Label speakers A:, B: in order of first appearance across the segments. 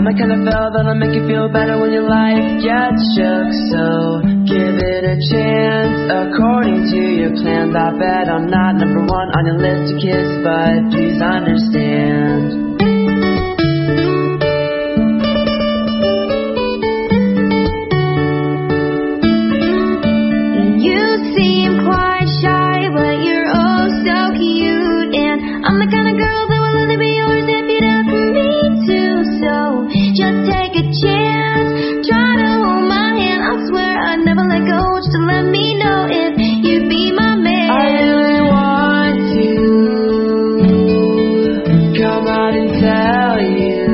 A: the kind of fella that'll make you feel better when your life gets shook. So give it a chance according to your plans. I bet I'm not number one on your list to kiss, but please understand.
B: You seem quite shy, but you're oh so cute. And I'm the kind of girl that will only be yours if you'd ask me to. So just take a chance, try to hold my hand. I swear I'd never let go, just to let me know if you'd be my man.
A: I really want to come out and tell you,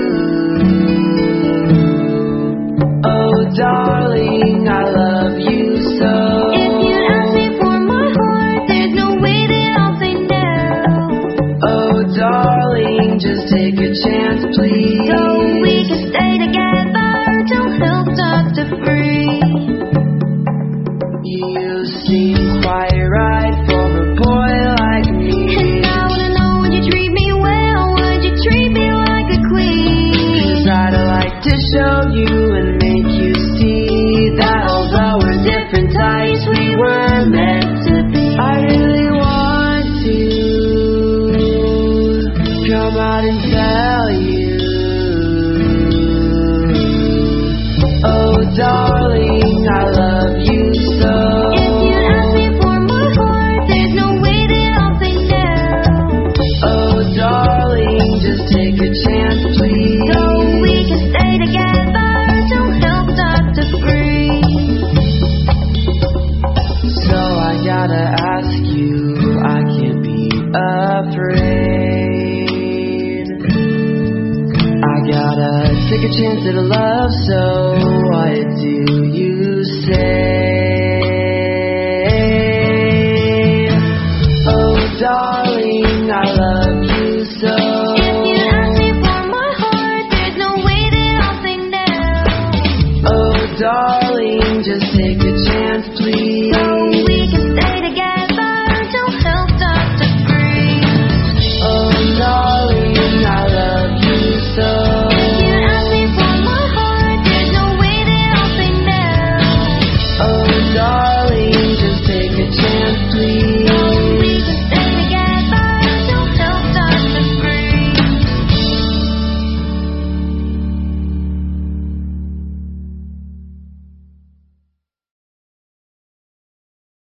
A: oh darling, I love you so.
B: If you'd ask me for my heart, there's no way that I'll say no.
A: Oh darling, just take a chance, please.
B: So we can stay together till hell starts to freeze.
A: You seem quite right for a boy like me.
B: And I wanna know, would you treat me well? Would you treat me like a queen?
A: 'Cause I'd like to show you and make you see that although we're different types, we were meant to be. I really want to come out and tell you, oh darling, I love you so.
B: If you'd ask me for my heart, there's no way that I'll say no.
A: Oh darling, just take a chance, please.
B: So we can stay together till hell starts to freeze.
A: So I gotta ask you, I can't be afraid. I gotta take a chance at a love, so what do you say? Oh darling, I love you so.
B: If you'd ask me for my heart, there's no way that I'll say no.
A: Oh darling, just take a chance, please.
B: So